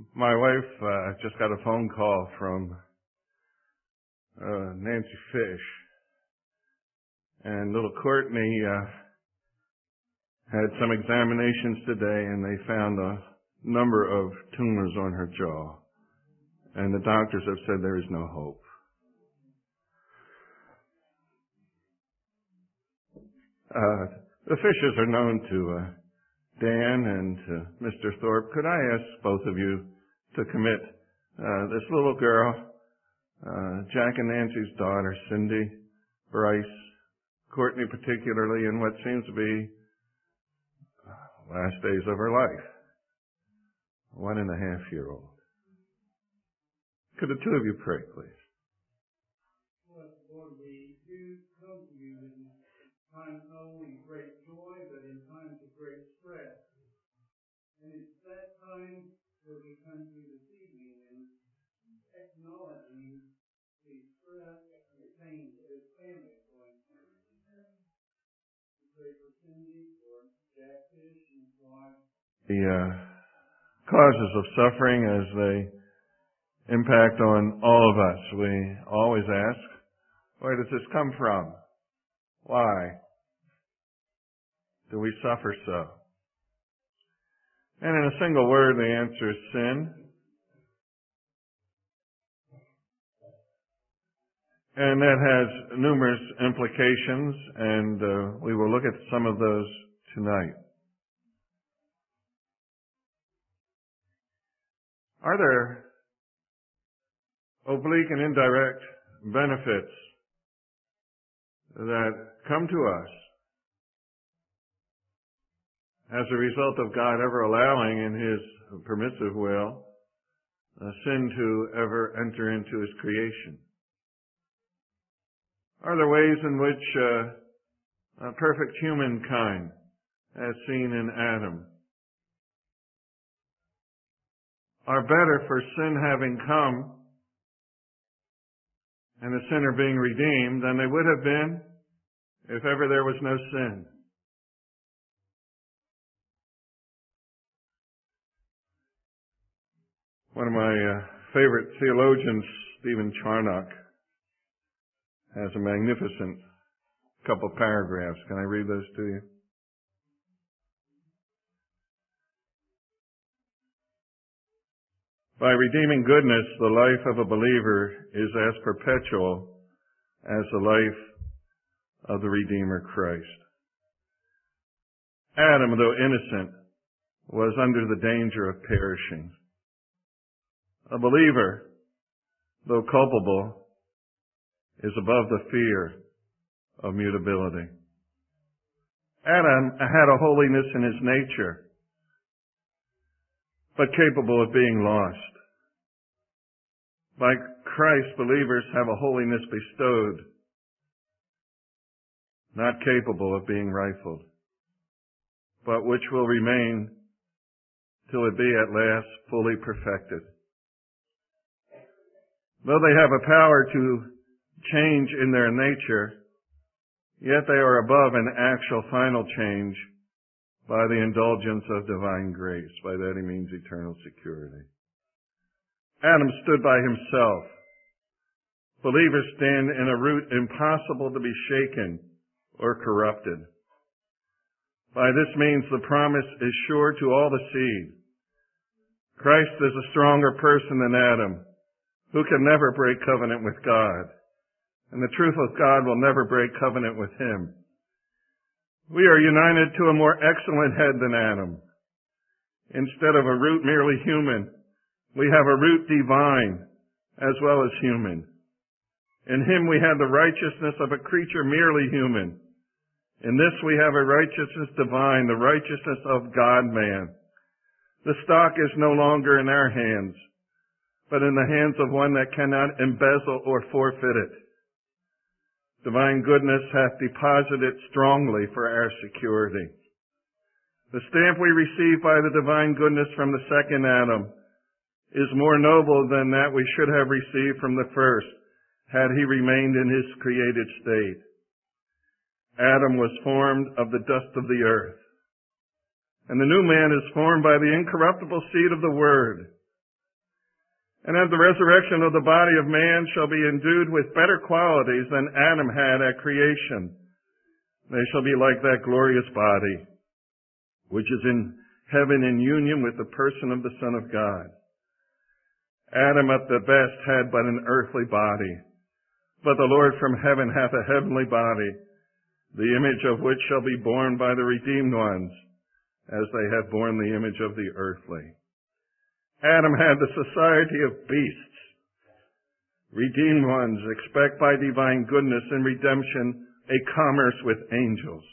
My wife just got a phone call from Nancy Fish, and little Courtney had some examinations today, and they found a number of tumors on her jaw, and the doctors have said there is no hope. The Fishes are known to Dan and to Mr. Thorpe. Could I ask both of you to commit this little girl, Jack and Nancy's daughter, Cindy, Bryce, Courtney particularly, in what seems to be last days of her life, 1.5-year-old. Could the two of you pray, please? Lord, we do come to you in times not only of great joy, but in times of great stress. And it's that time where we come to you this evening and acknowledging the stress and the pain that this family is going through. We pray for Cindy, for Jack Fish, and his wife. The causes of suffering as they impact on all of us. We always ask, where does this come from? Why do we suffer so? And in a single word, the answer is sin. And that has numerous implications, and we will look at some of those tonight. Are there oblique and indirect benefits that come to us as a result of God ever allowing in His permissive will sin to ever enter into His creation? Are there ways in which perfect humankind, as seen in Adam, are better for sin having come and the sinner being redeemed than they would have been if ever there was no sin? One of my favorite theologians, Stephen Charnock, has a magnificent couple paragraphs. Can I read those to you? By redeeming goodness, the life of a believer is as perpetual as the life of the Redeemer Christ. Adam, though innocent, was under the danger of perishing. A believer, though culpable, is above the fear of mutability. Adam had a holiness in his nature, but capable of being lost. By Christ, believers have a holiness bestowed, not capable of being rifled, but which will remain till it be at last fully perfected. Though they have a power to change in their nature, yet they are above an actual final change by the indulgence of divine grace. By that he means eternal security. Adam stood by himself. Believers stand in a root impossible to be shaken or corrupted. By this means the promise is sure to all the seed. Christ is a stronger person than Adam, who can never break covenant with God, and the truth of God will never break covenant with him. We are united to a more excellent head than Adam. Instead of a root merely human, we have a root divine as well as human. In him we have the righteousness of a creature merely human. In this we have a righteousness divine, the righteousness of God-man. The stock is no longer in our hands, but in the hands of one that cannot embezzle or forfeit it. Divine goodness hath deposited strongly for our security. The stamp we receive by the divine goodness from the second Adam is more noble than that we should have received from the first, had he remained in his created state. Adam was formed of the dust of the earth, and the new man is formed by the incorruptible seed of the Word, And at the resurrection of the body of man shall be endued with better qualities than Adam had at creation. They shall be like that glorious body, which is in heaven in union with the person of the Son of God. Adam at the best had but an earthly body, but the Lord from heaven hath a heavenly body, the image of which shall be borne by the redeemed ones, as they have borne the image of the earthly. Adam had the society of beasts. Redeemed ones expect by divine goodness and redemption a commerce with angels.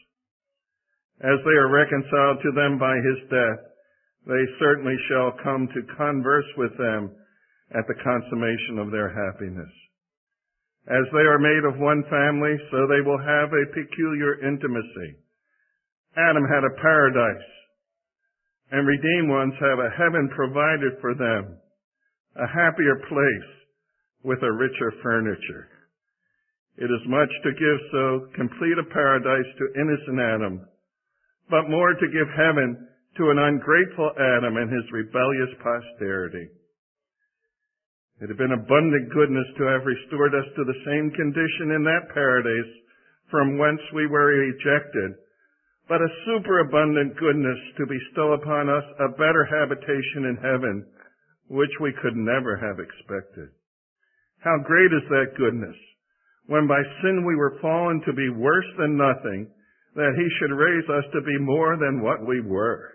As they are reconciled to them by his death, they certainly shall come to converse with them at the consummation of their happiness. As they are made of one family, so they will have a peculiar intimacy. Adam had a paradise, and redeemed ones have a heaven provided for them, a happier place with a richer furniture. It is much to give so complete a paradise to innocent Adam, but more to give heaven to an ungrateful Adam and his rebellious posterity. It had been abundant goodness to have restored us to the same condition in that paradise from whence we were ejected, but a superabundant goodness to bestow upon us a better habitation in heaven, which we could never have expected. How great is that goodness, when by sin we were fallen to be worse than nothing, that he should raise us to be more than what we were.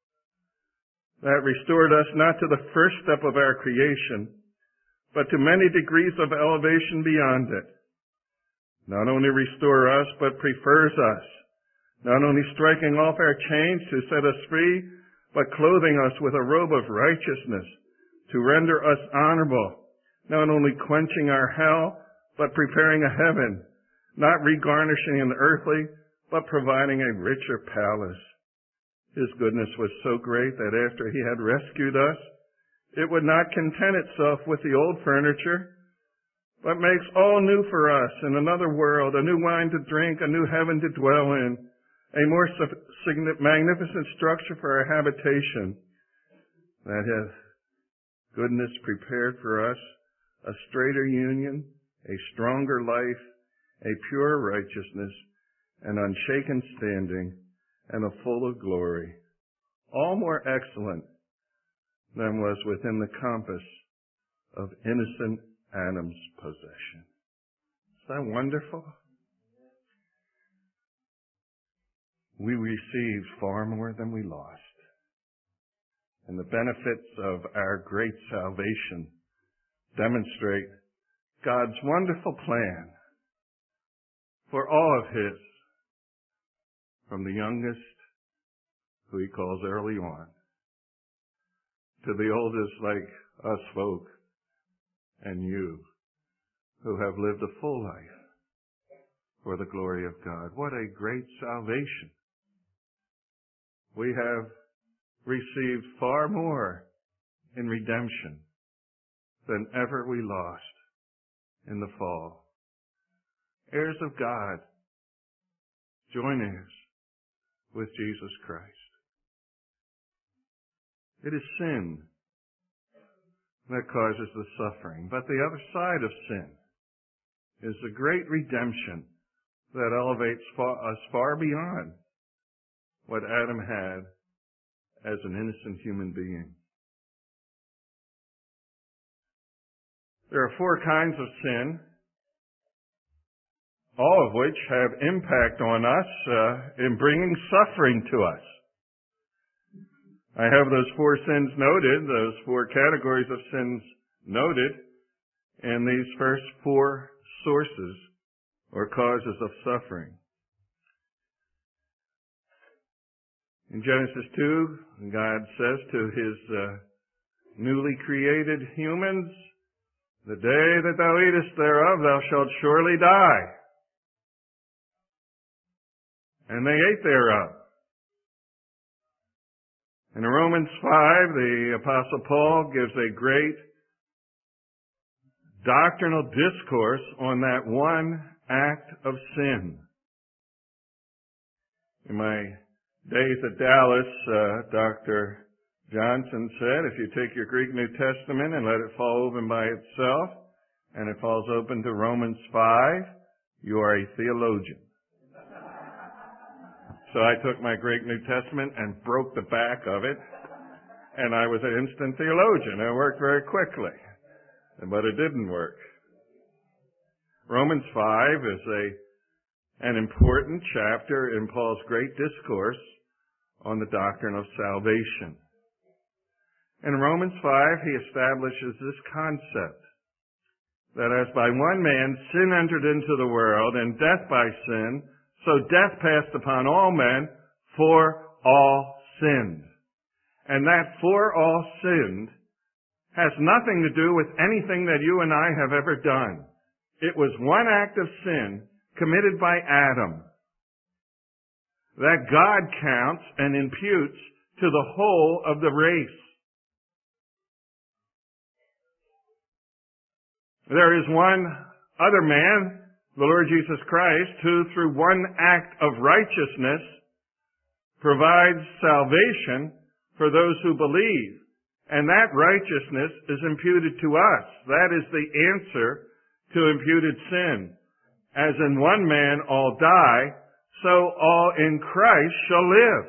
That restored us not to the first step of our creation, but to many degrees of elevation beyond it. Not only restore us, but prefers us, not only striking off our chains to set us free, but clothing us with a robe of righteousness to render us honorable, not only quenching our hell, but preparing a heaven, not regarnishing an earthly, but providing a richer palace. His goodness was so great that after he had rescued us, it would not content itself with the old furniture, but makes all new for us in another world, a new wine to drink, a new heaven to dwell in, a more magnificent structure for our habitation, that has goodness prepared for us, a straighter union, a stronger life, a pure righteousness, an unshaken standing, and a full of glory, all more excellent than was within the compass of innocent Adam's possession. Is that wonderful? We received far more than we lost. And the benefits of our great salvation demonstrate God's wonderful plan for all of his, from the youngest, who he calls early on, to the oldest like us folk and you, who have lived a full life for the glory of God. What a great salvation. We have received far more in redemption than ever we lost in the fall. Heirs of God, joint heirs with Jesus Christ. It is sin that causes the suffering, but the other side of sin is the great redemption that elevates us far beyond what Adam had as an innocent human being. There are 4 kinds of sin, all of which have impact on us in bringing suffering to us. I have those 4 sins noted, those 4 categories of sins noted, in these first 4 sources or causes of suffering. In Genesis 2, God says to his newly created humans, "The day that thou eatest thereof, thou shalt surely die." And they ate thereof. In Romans 5, the Apostle Paul gives a great doctrinal discourse on that one act of sin. In my days at Dallas, Dr. Johnson said, if you take your Greek New Testament and let it fall open by itself, and it falls open to Romans 5, you are a theologian. So I took my Greek New Testament and broke the back of it, and I was an instant theologian. It worked very quickly, but it didn't work. Romans 5 is an important chapter in Paul's great discourse on the doctrine of salvation. In Romans 5, he establishes this concept that as by one man sin entered into the world, and death by sin, so death passed upon all men, for all sinned. And that for all sinned has nothing to do with anything that you and I have ever done. It was one act of sin committed by Adam that God counts and imputes to the whole of the race. There is one other man, the Lord Jesus Christ, who through one act of righteousness provides salvation for those who believe. And that righteousness is imputed to us. That is the answer to imputed sin. As in one man all die, so all in Christ shall live.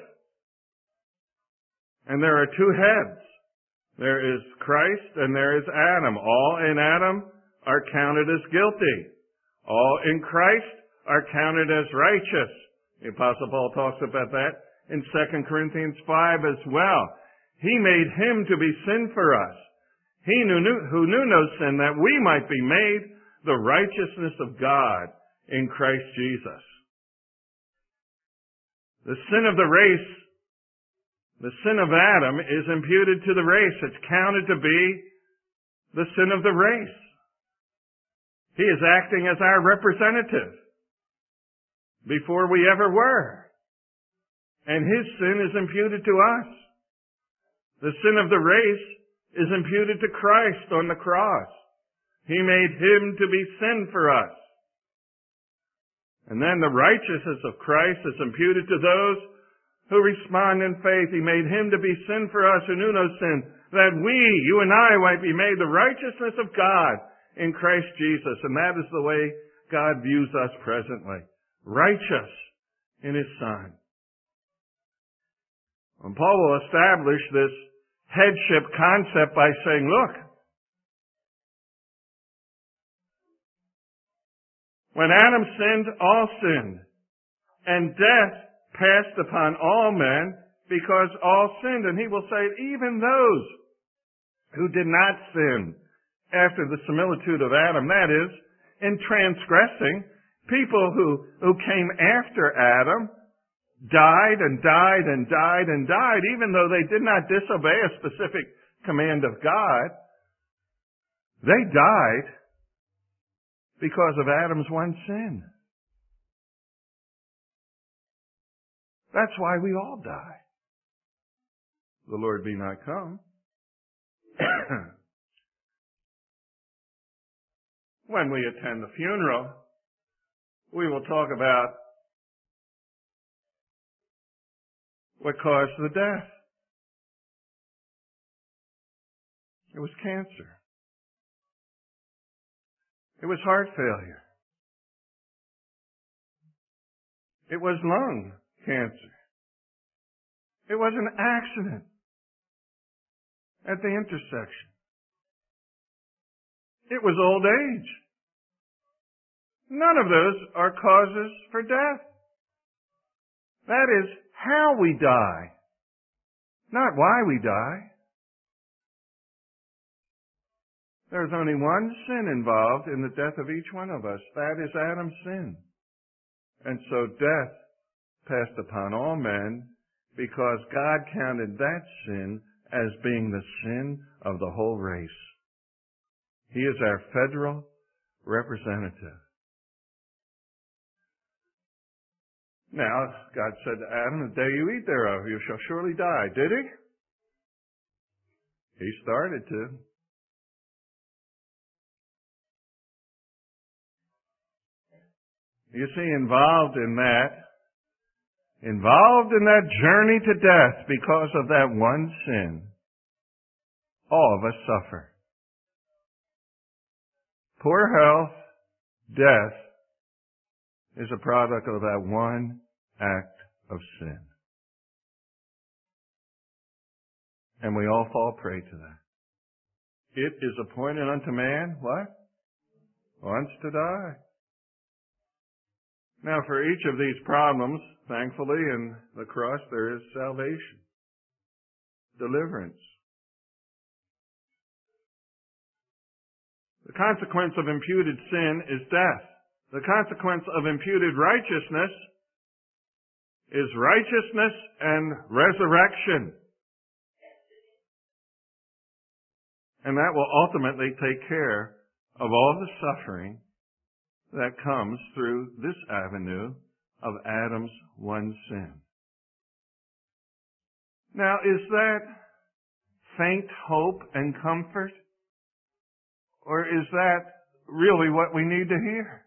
And there are two heads. There is Christ and there is Adam. All in Adam are counted as guilty. All in Christ are counted as righteous. The Apostle Paul talks about that in 2 Corinthians 5 as well. He made him to be sin for us. He who knew no sin, that we might be made the righteousness of God in Christ Jesus. The sin of the race, the sin of Adam, is imputed to the race. It's counted to be the sin of the race. He is acting as our representative before we ever were. And his sin is imputed to us. The sin of the race is imputed to Christ on the cross. He made him to be sin for us. And then the righteousness of Christ is imputed to those who respond in faith. He made him to be sin for us who knew no sin, that we, you and I, might be made the righteousness of God in Christ Jesus. And that is the way God views us presently. Righteous in his Son. And Paul will establish this headship concept by saying, look, when Adam sinned, all sinned, and death passed upon all men because all sinned. And he will say, even those who did not sin after the similitude of Adam, that is, in transgressing, people who came after Adam, died and died and died and died, even though they did not disobey a specific command of God. They died because of Adam's one sin. That's why we all die. The Lord be not come. When we attend the funeral, we will talk about what caused the death. It was cancer. It was heart failure. It was lung cancer. It was an accident at the intersection. It was old age. None of those are causes for death. That is how we die, not why we die. There's only one sin involved in the death of each one of us. That is Adam's sin. And so death passed upon all men because God counted that sin as being the sin of the whole race. He is our federal representative. Now, God said to Adam, the day you eat thereof, you shall surely die. Did he? He started to. You see, involved in that involved in that journey to death because of that one sin, all of us suffer. Poor health, death, is a product of that one act of sin. And we all fall prey to that. It is appointed unto man, what? Once to die. Now, for each of these problems, thankfully, in the cross there is salvation, deliverance. The consequence of imputed sin is death. The consequence of imputed righteousness is righteousness and resurrection. And that will ultimately take care of all the suffering that comes through this avenue of Adam's one sin. Now, is that faint hope and comfort? Or is that really what we need to hear?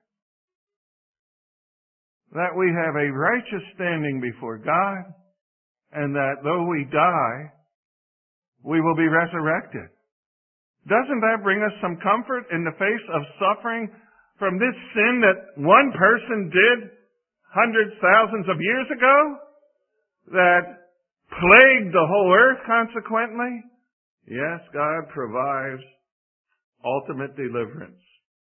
That we have a righteous standing before God, and that though we die, we will be resurrected. Doesn't that bring us some comfort in the face of suffering from this sin that one person did hundreds, thousands of years ago, that plagued the whole earth consequently? Yes, God provides ultimate deliverance.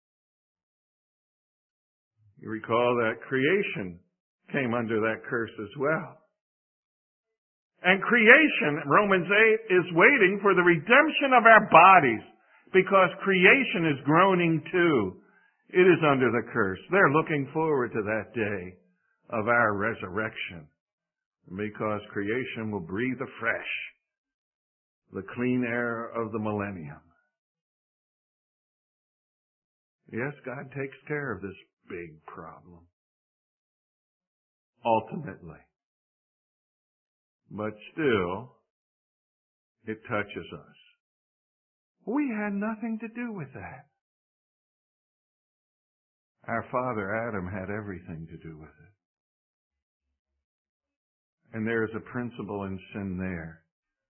You recall that creation came under that curse as well. And creation, Romans 8, is waiting for the redemption of our bodies, because creation is groaning too. It is under the curse. They're looking forward to that day of our resurrection, because creation will breathe afresh the clean air of the millennium. Yes, God takes care of this big problem, ultimately. But still, it touches us. We had nothing to do with that. Our father Adam had everything to do with it. And there is a principle in sin there,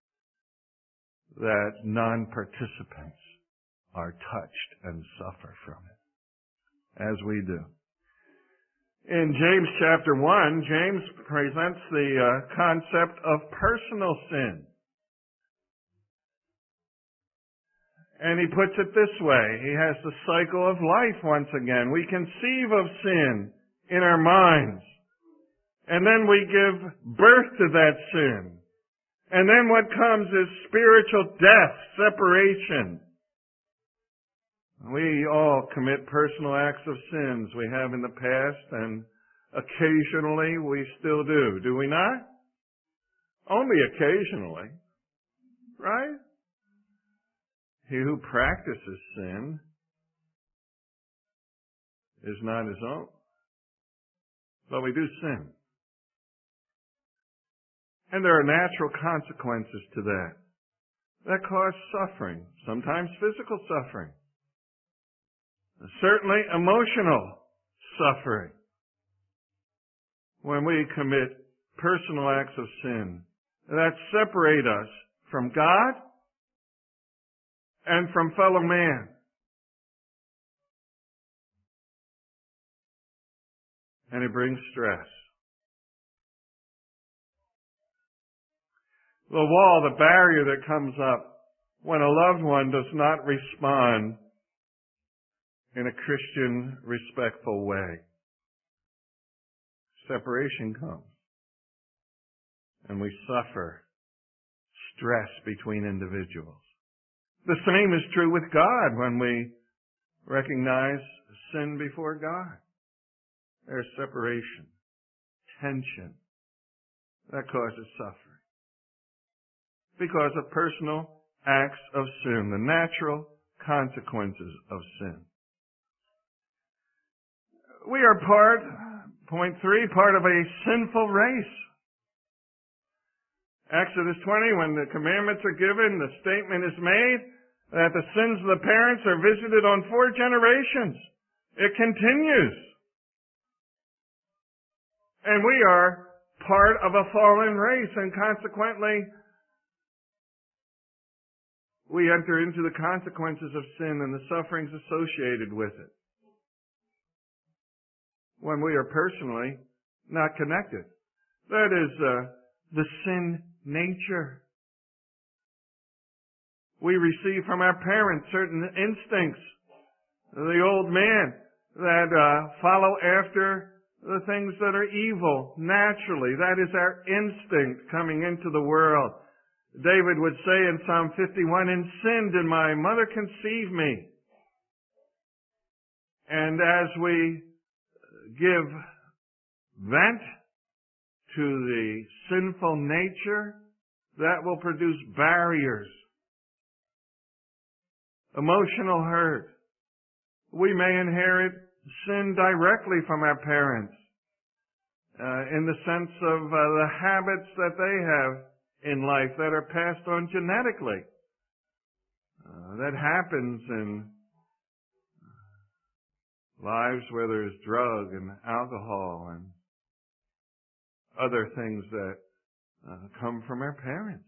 that non-participants are touched and suffer from it, as we do. In James chapter 1, James presents the concept of personal sin. And he puts it this way. He has the cycle of life once again. We conceive of sin in our minds. And then we give birth to that sin. And then what comes is spiritual death, separation. We all commit personal acts of sins. We have in the past, and occasionally we still do we not? Only occasionally, right? He who practices sin is not his own. But we do sin. And there are natural consequences to that cause suffering, sometimes physical suffering. Certainly emotional suffering when we commit personal acts of sin that separate us from God and from fellow man. And it brings stress. The wall, the barrier that comes up when a loved one does not respond in a Christian, respectful way. Separation comes. And we suffer stress between individuals. The same is true with God when we recognize sin before God. There's separation, tension, that causes suffering. Because of personal acts of sin, the natural consequences of sin. We are point 3, part of a sinful race. Exodus 20, when the commandments are given, the statement is made that the sins of the parents are visited on 4 generations. It continues. And we are part of a fallen race, and consequently, we enter into the consequences of sin and the sufferings associated with it when we are personally not connected. That is the sin nature. We receive from our parents certain instincts. The old man that follow after the things that are evil naturally. That is our instinct coming into the world. David would say in Psalm 51, "In sin did my mother conceive me." And as we give vent to the sinful nature, that will produce barriers, emotional hurt. We may inherit sin directly from our parents, in the sense of the habits that they have in life that are passed on genetically. That happens in lives where there's drug and alcohol and other things that come from our parents.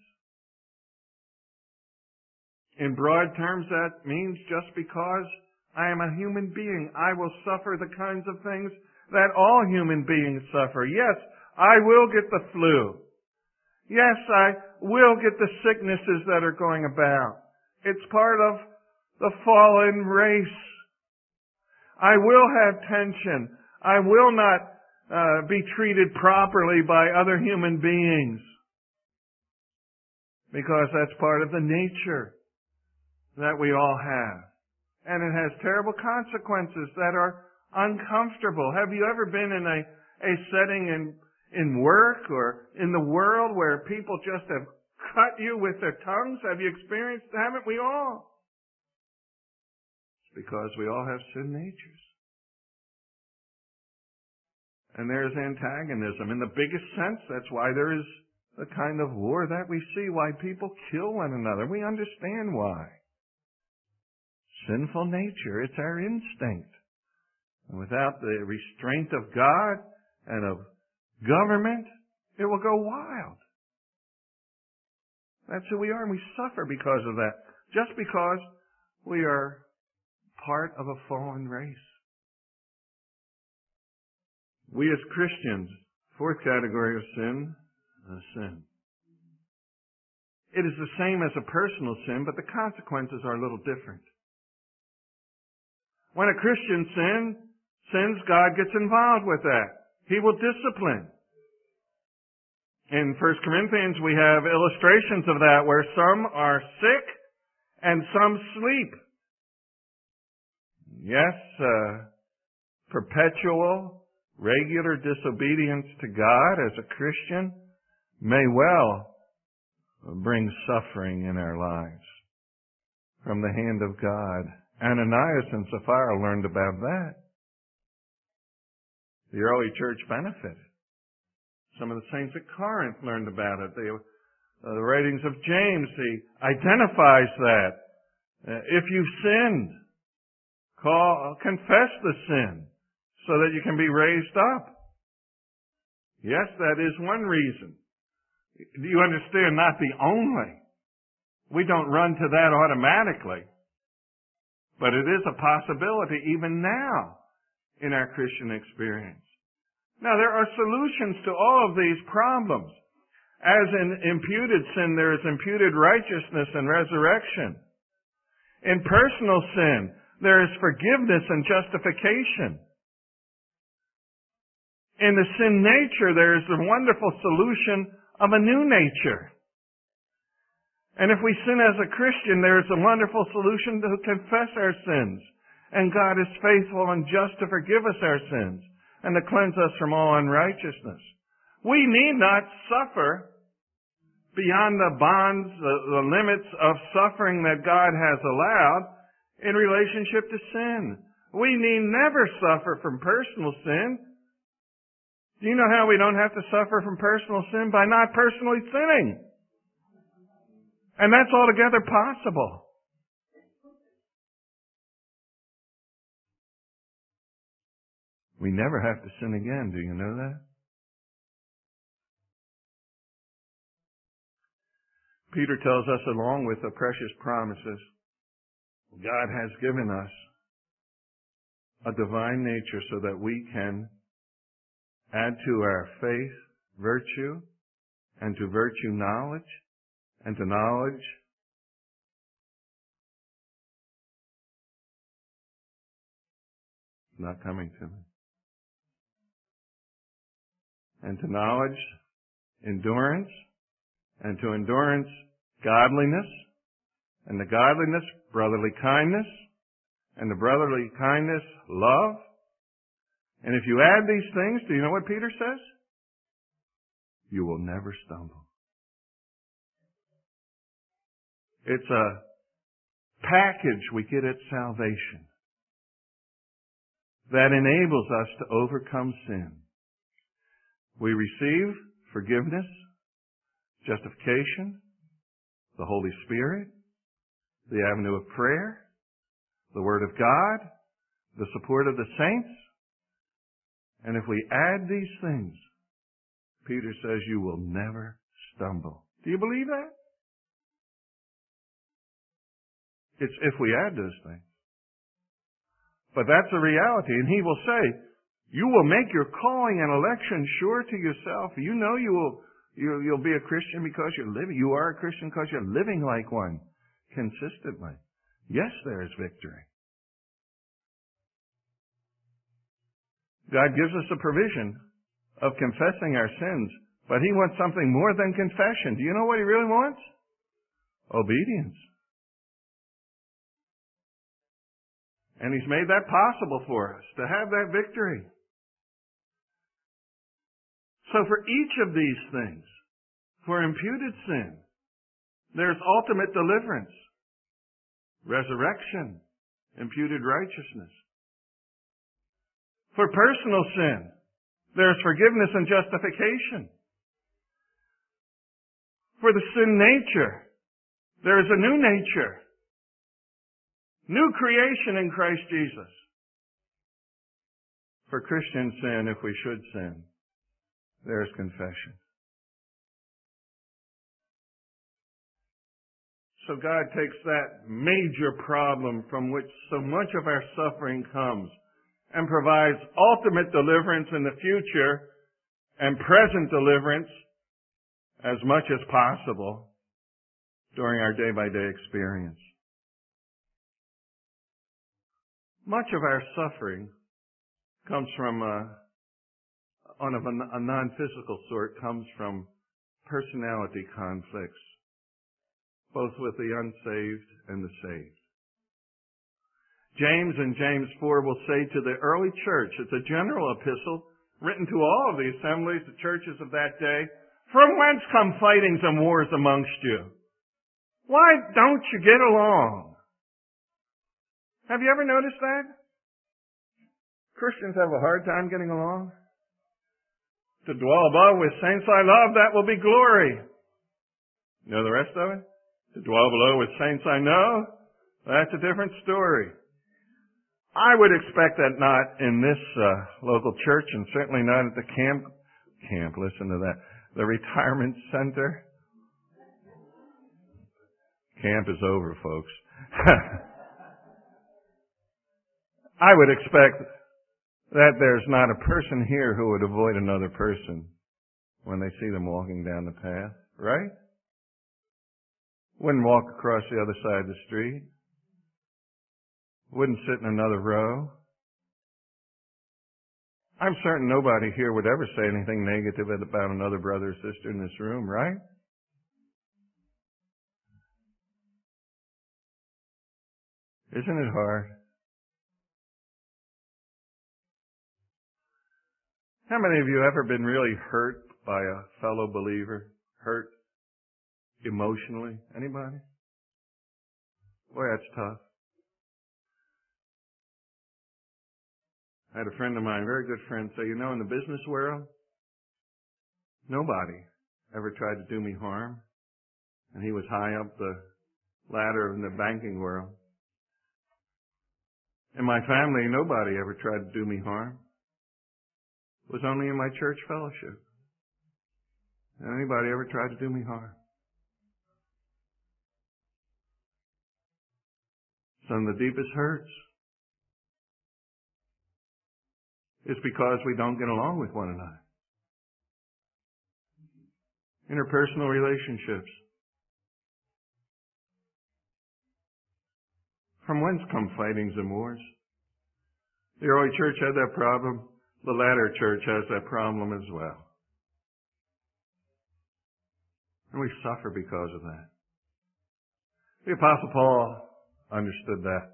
In broad terms, that means just because I am a human being, I will suffer the kinds of things that all human beings suffer. Yes, I will get the flu. Yes, I will get the sicknesses that are going about. It's part of the fallen race. I will have tension. I will not be treated properly by other human beings, because that's part of the nature that we all have. And it has terrible consequences that are uncomfortable. Have you ever been in a setting in work or in the world where people just have cut you with their tongues? Have you experienced, haven't we all? It's because we all have sin natures. And there's antagonism. In the biggest sense, that's why there is the kind of war that we see, why people kill one another. We understand why. Sinful nature, it's our instinct. And without the restraint of God and of government, it will go wild. That's who we are, and we suffer because of that. Just because we are part of a fallen race. We as Christians, fourth category of sin, sin. It is the same as a personal sin, but the consequences are a little different. When a Christian sins, God gets involved with that. He will discipline. In 1 Corinthians, we have illustrations of that where some are sick and some sleep. Yes, perpetual, regular disobedience to God as a Christian may well bring suffering in our lives from the hand of God. Ananias and Sapphira learned about that. The early church benefited. Some of the saints at Corinth learned about it. The writings of James, he identifies that. If you've sinned, confess the sin so that you can be raised up. Yes, that is one reason. Do you understand? Not the only. We don't run to that automatically. But it is a possibility even now in our Christian experience. Now, there are solutions to all of these problems. As in imputed sin, there is imputed righteousness and resurrection. In personal sin, there is forgiveness and justification. In the sin nature, there is the wonderful solution of a new nature. And if we sin as a Christian, there is a wonderful solution to confess our sins. And God is faithful and just to forgive us our sins and to cleanse us from all unrighteousness. We need not suffer beyond the bonds, the limits of suffering that God has allowed in relationship to sin. We need never suffer from personal sin. Do you know how we don't have to suffer from personal sin? By not personally sinning. And that's altogether possible. We never have to sin again. Do you know that? Peter tells us, along with the precious promises, God has given us a divine nature so that we can add to our faith virtue, and to virtue knowledge, and to knowledge not coming to me. And to knowledge, endurance, and to endurance, godliness, and to godliness, brotherly kindness, and to brotherly kindness, love. And if you add these things, do you know what Peter says? You will never stumble. It's a package we get at salvation that enables us to overcome sin. We receive forgiveness, justification, the Holy Spirit, the avenue of prayer, the Word of God, the support of the saints. And if we add these things, Peter says you will never stumble. Do you believe that? It's if we add those things. But that's a reality. And he will say, you will make your calling and election sure to yourself. You know you'll be a Christian because you're living. You are a Christian because you're living like one consistently. Yes, there is victory. God gives us a provision of confessing our sins, but he wants something more than confession. Do you know what he really wants? Obedience. And he's made that possible for us, to have that victory. So for each of these things, for imputed sin, there's ultimate deliverance, resurrection, imputed righteousness. For personal sin, there's forgiveness and justification. For the sin nature, there is a new nature. New creation in Christ Jesus. For Christian sin, if we should sin, there's confession. So God takes that major problem from which so much of our suffering comes and provides ultimate deliverance in the future and present deliverance as much as possible during our day-by-day experience. Much of our suffering comes from, on a non-physical sort, comes from personality conflicts, both with the unsaved and the saved. James in James 4 will say to the early church, it's a general epistle written to all of the assemblies, the churches of that day, from whence come fightings and wars amongst you? Why don't you get along? Have you ever noticed that? Christians have a hard time getting along. To dwell above with saints I love, that will be glory. You know the rest of it? To dwell below with saints I know, that's a different story. I would expect that not in this local church, and certainly not at the camp, listen to that, the retirement center. Camp is over, folks. I would expect that there's not a person here who would avoid another person when they see them walking down the path, right? Wouldn't walk across the other side of the street. Wouldn't sit in another row. I'm certain nobody here would ever say anything negative about another brother or sister in this room, right? Isn't it hard? How many of you have ever been really hurt by a fellow believer? Hurt emotionally? Anybody? Boy, that's tough. I had a friend of mine, a very good friend, say, in the business world, nobody ever tried to do me harm. And he was high up the ladder in the banking world. In my family, nobody ever tried to do me harm. It was only in my church fellowship. And anybody ever tried to do me harm. some of the deepest hurts is because we don't get along with one another. Interpersonal relationships. From whence come fightings and wars? The early church had that problem. The latter church has that problem as well. And we suffer because of that. The Apostle Paul understood that.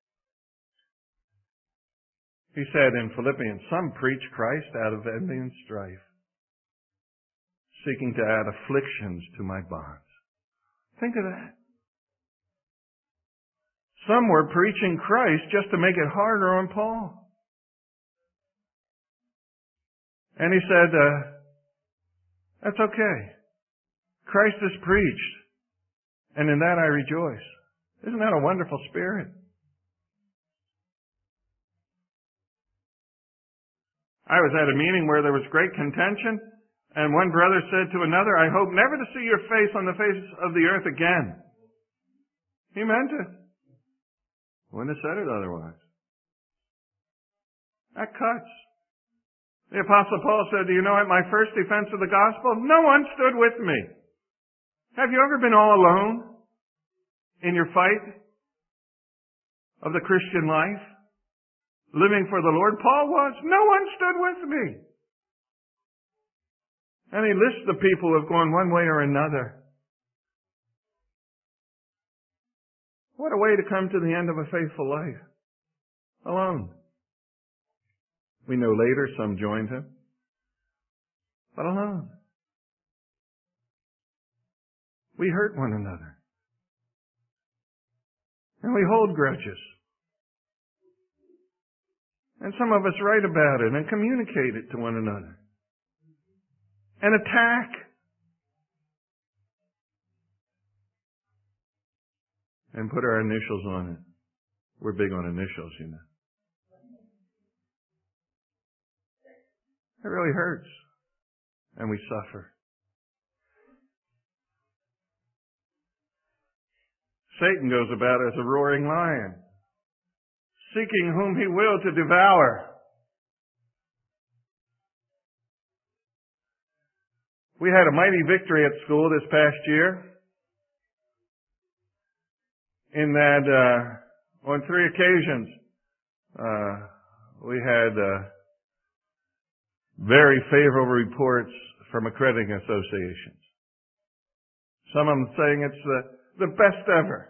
He said in Philippians, some preach Christ out of envy and strife, seeking to add afflictions to my bonds. Think of that. Some were preaching Christ just to make it harder on Paul. And he said, that's okay. Christ is preached, and in that I rejoice. Isn't that a wonderful spirit? I was at a meeting where there was great contention, and one brother said to another, I hope never to see your face on the face of the earth again. He meant it. Wouldn't have said it otherwise. That cuts. The Apostle Paul said, do you know at my first defense of the gospel, no one stood with me. Have you ever been all alone in your fight of the Christian life? Living for the Lord? Paul was. No one stood with me. And he lists the people who have gone one way or another. What a way to come to the end of a faithful life. Alone. We know later some joined him. But alone. We hurt one another. And we hold grudges. And some of us write about it and communicate it to one another. And attack. And put our initials on it. We're big on initials, you know. It really hurts. And we suffer. Satan goes about as a roaring lion, seeking whom he will to devour. We had a mighty victory at school this past year, in that on 3 occasions we had very favorable reports from accrediting associations. Some of them saying it's the best ever.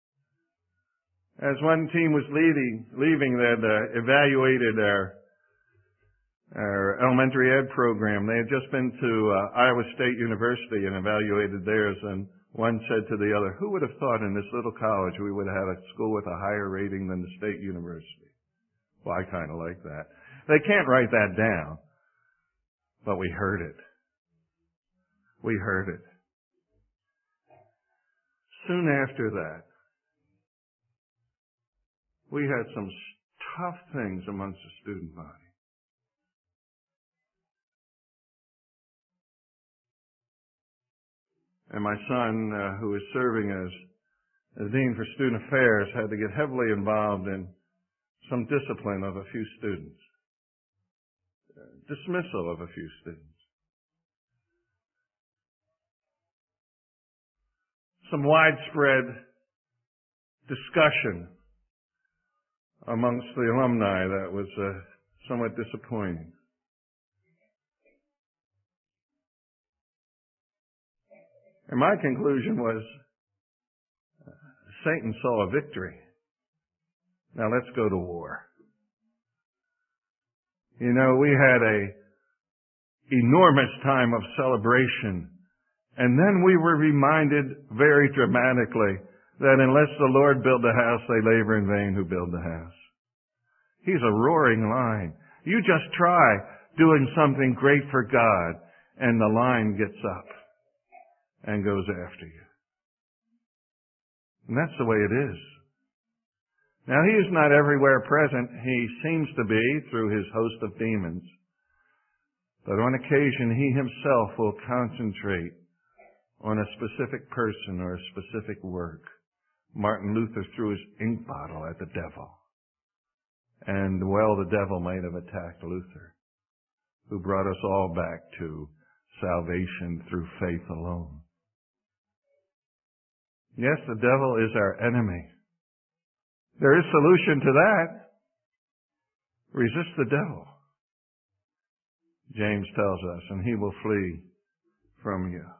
As one team was leaving, they had evaluated our elementary ed program. They had just been to Iowa State University and evaluated theirs, and one said to the other, who would have thought in this little college we would have had a school with a higher rating than the state university? Well, I kind of like that. They can't write that down, but we heard it. We heard it. Soon after that, we had some tough things amongst the student body. And my son, who is serving as Dean for Student Affairs, had to get heavily involved in some discipline of a few students. Dismissal of a few students. Some widespread discussion amongst the alumni that was somewhat disappointing. And my conclusion was, Satan saw a victory. Now let's go to war. You know, we had a enormous time of celebration, and then we were reminded very dramatically that unless the Lord build the house, they labor in vain who build the house. He's a roaring lion. You just try doing something great for God, and the lion gets up and goes after you. And that's the way it is. Now, he is not everywhere present. He seems to be through his host of demons. But on occasion, he himself will concentrate on a specific person or a specific work Martin Luther threw his ink bottle at the devil. And well, the devil might have attacked Luther, who brought us all back to salvation through faith alone. Yes, the devil is our enemy. There is solution to that. Resist the devil, James tells us, and he will flee from you.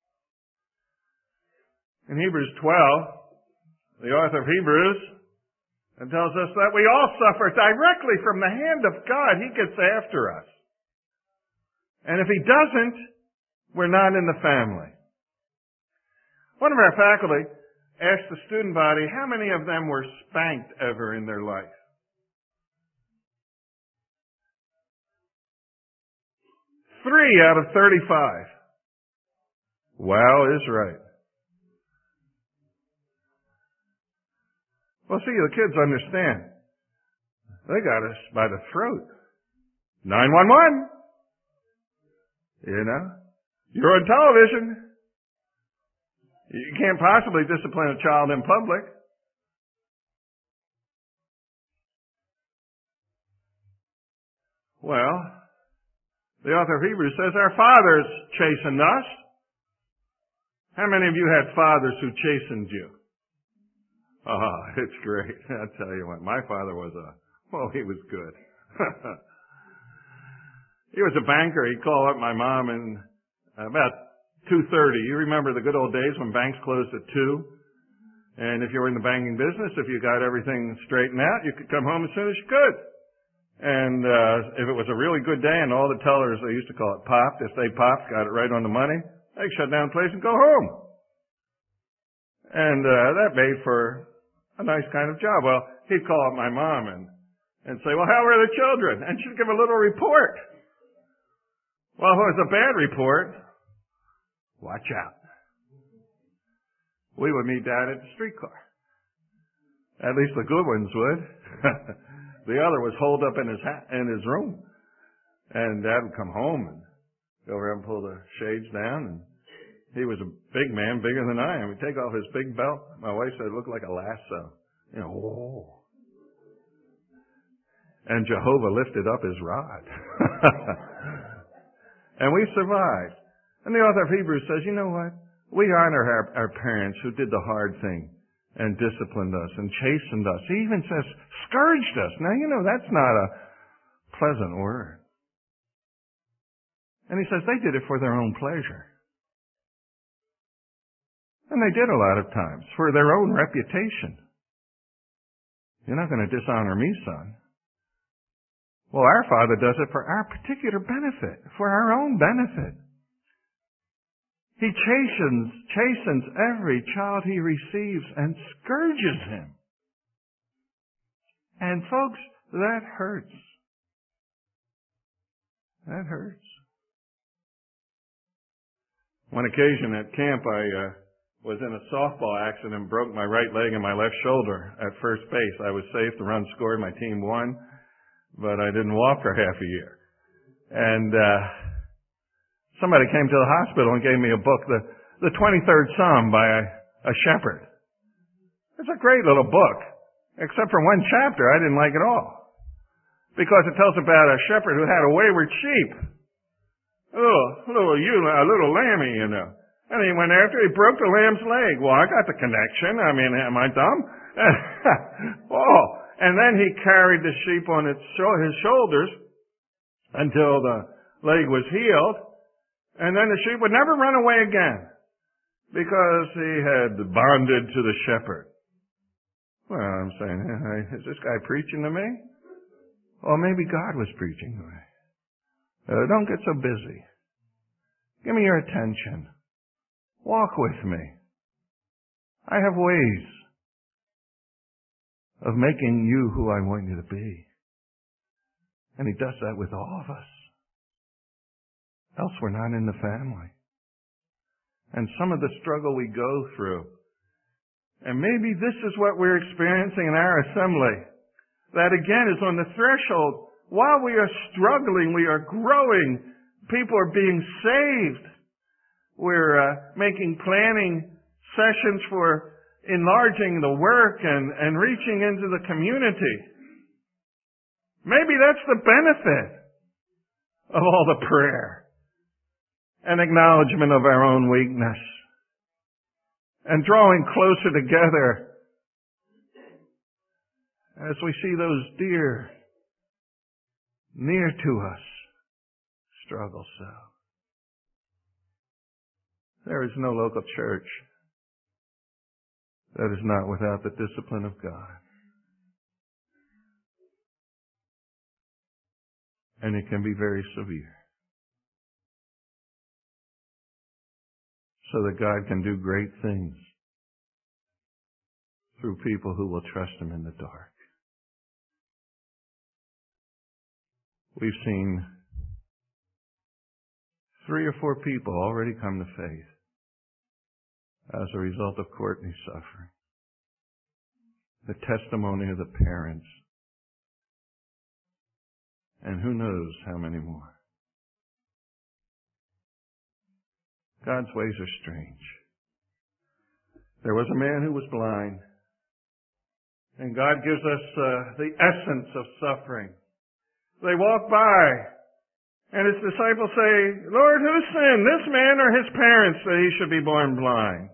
In Hebrews 12, the author of Hebrews tells us that we all suffer directly from the hand of God. He gets after us. And if he doesn't, we're not in the family. One of our faculty asked the student body how many of them were spanked ever in their life. 3 out of 35. Wow is right. Well, see, the kids understand. They got us by the throat. 911. You know? You're on television. You can't possibly discipline a child in public. Well, the author of Hebrews says our fathers chastened us. How many of you had fathers who chastened you? Oh, it's great. I'll tell you what, my father was he was good. He was a banker. He'd call up my mom and about 2:30. You remember the good old days when banks closed at 2? And if you were in the banking business, if you got everything straightened out, you could come home as soon as you could. And if it was a really good day and all the tellers, they used to call it popped, if they popped, got it right on the money, they'd shut down the place and go home. And that made for a nice kind of job. Well, he'd call up my mom and say, well, how were the children? And she'd give a little report. Well, if it was a bad report, watch out. We would meet Dad at the streetcar. At least the good ones would. The other was holed up in his room. And Dad would come home and go over and pull the shades down. And he was a big man, bigger than I am. He'd take off his big belt. My wife said it looked like a lasso. You know, whoa. And Jehovah lifted up his rod. And we survived. And the author of Hebrews says, you know what? We honor our parents who did the hard thing and disciplined us and chastened us. He even says, scourged us. Now, you know, that's not a pleasant word. And he says they did it for their own pleasure. And they did a lot of times for their own reputation. You're not going to dishonor me, son. Well, our Father does it for our particular benefit, for our own benefit. He chastens every child he receives and scourges him. And folks, that hurts. That hurts. One occasion at camp, I was in a softball accident and broke my right leg and my left shoulder at first base. I was safe, the run scored, my team won, but I didn't walk for half a year. And somebody came to the hospital and gave me a book, the 23rd Psalm by a shepherd. It's a great little book, except for one chapter I didn't like at all, because it tells about a shepherd who had a wayward sheep, a little lammy, you know. And he went after, he broke the lamb's leg. Well, I got the connection. I mean, am I dumb? Oh, and then he carried the sheep on his shoulders until the leg was healed. And then the sheep would never run away again because he had bonded to the shepherd. Well, I'm saying, is this guy preaching to me? Or maybe God was preaching to me. Don't get so busy. Give me your attention. Walk with me. I have ways of making you who I want you to be. And he does that with all of us. Else we're not in the family. And some of the struggle we go through, and maybe this is what we're experiencing in our assembly, that again is on the threshold. While we are struggling, we are growing. People are being saved. We're making planning sessions for enlarging the work and reaching into the community. Maybe that's the benefit of all the prayer and acknowledgement of our own weakness and drawing closer together as we see those dear near to us struggle so. There is no local church that is not without the discipline of God. And it can be very severe. So that God can do great things through people who will trust Him in the dark. We've seen 3 or 4 people already come to faith as a result of Courtney's suffering. The testimony of the parents. And who knows how many more. God's ways are strange. There was a man who was blind. And God gives us the essence of suffering. They walk by, and His disciples say, Lord, who sinned, this man or his parents, that he should be born blind?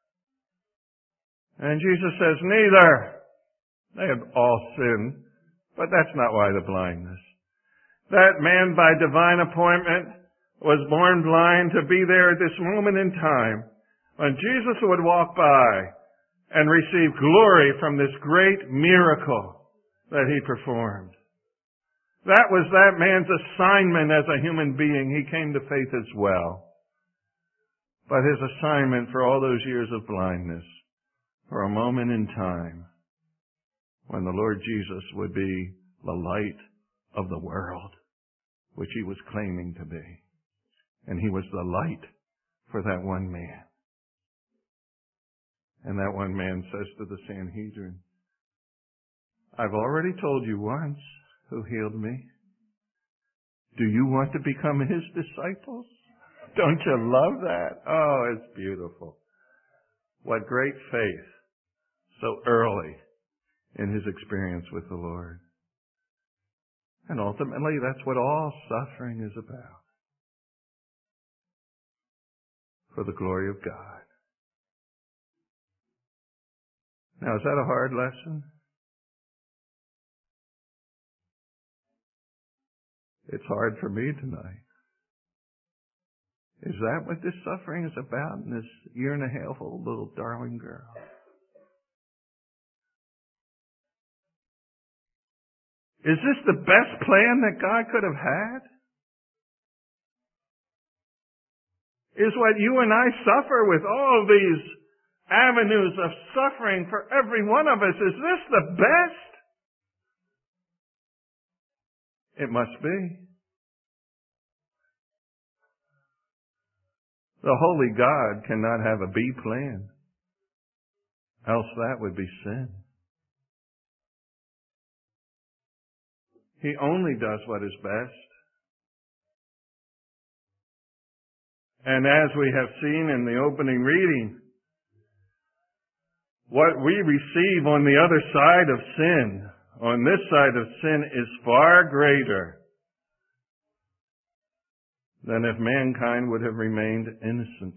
And Jesus says, neither. They have all sinned, but that's not why the blindness. That man, by divine appointment, was born blind to be there at this moment in time when Jesus would walk by and receive glory from this great miracle that He performed. That was that man's assignment as a human being. He came to faith as well. But his assignment for all those years of blindness, for a moment in time, when the Lord Jesus would be the light of the world, which He was claiming to be. And He was the light for that one man. And that one man says to the Sanhedrin, I've already told you once who healed me. Do you want to become His disciples? Don't you love that? Oh, it's beautiful. What great faith so early in his experience with the Lord. And ultimately, that's what all suffering is about. For the glory of God. Now, is that a hard lesson? It's hard for me tonight. Is that what this suffering is about in this 1.5-year-old little darling girl? Is this the best plan that God could have had? Is what you and I suffer with all these avenues of suffering for every one of us, is this the best? It must be. The holy God cannot have a B plan, else that would be sin. He only does what is best. And as we have seen in the opening reading, what we receive on the other side of sin, on this side of sin, is far greater than if mankind would have remained innocent.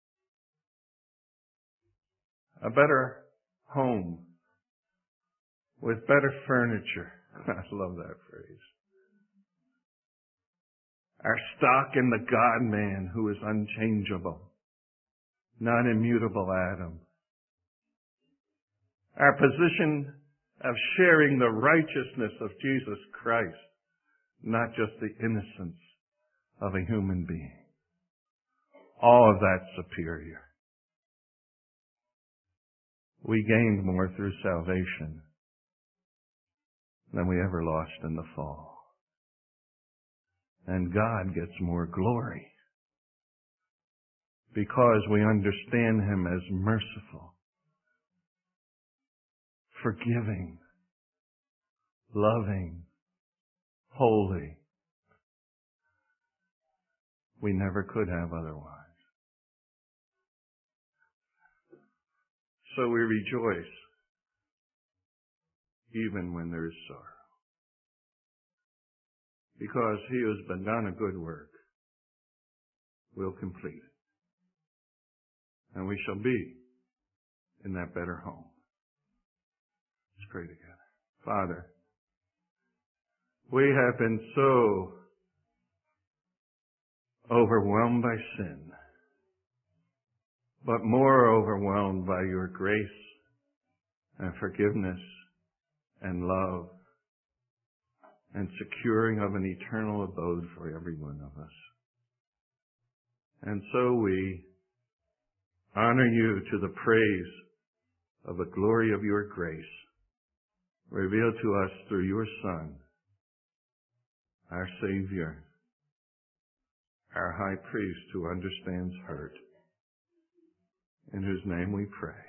A better home with better furniture. I love that phrase. Our stock in the God-man who is unchangeable, not immutable Adam. Our position of sharing the righteousness of Jesus Christ, not just the innocence of a human being. All of that superior. We gained more through salvation than we ever lost in the fall. And God gets more glory because we understand Him as merciful, forgiving, loving, holy. We never could have otherwise. So we rejoice even when there is sorrow. Because he who has begun a good work will complete it. And we shall be in that better home. Let's pray together. Father, we have been so overwhelmed by sin, but more overwhelmed by your grace and forgiveness and love and securing of an eternal abode for every one of us. And so we honor you to the praise of the glory of your grace revealed to us through your Son, our Savior, our High Priest who understands hurt, in whose name we pray.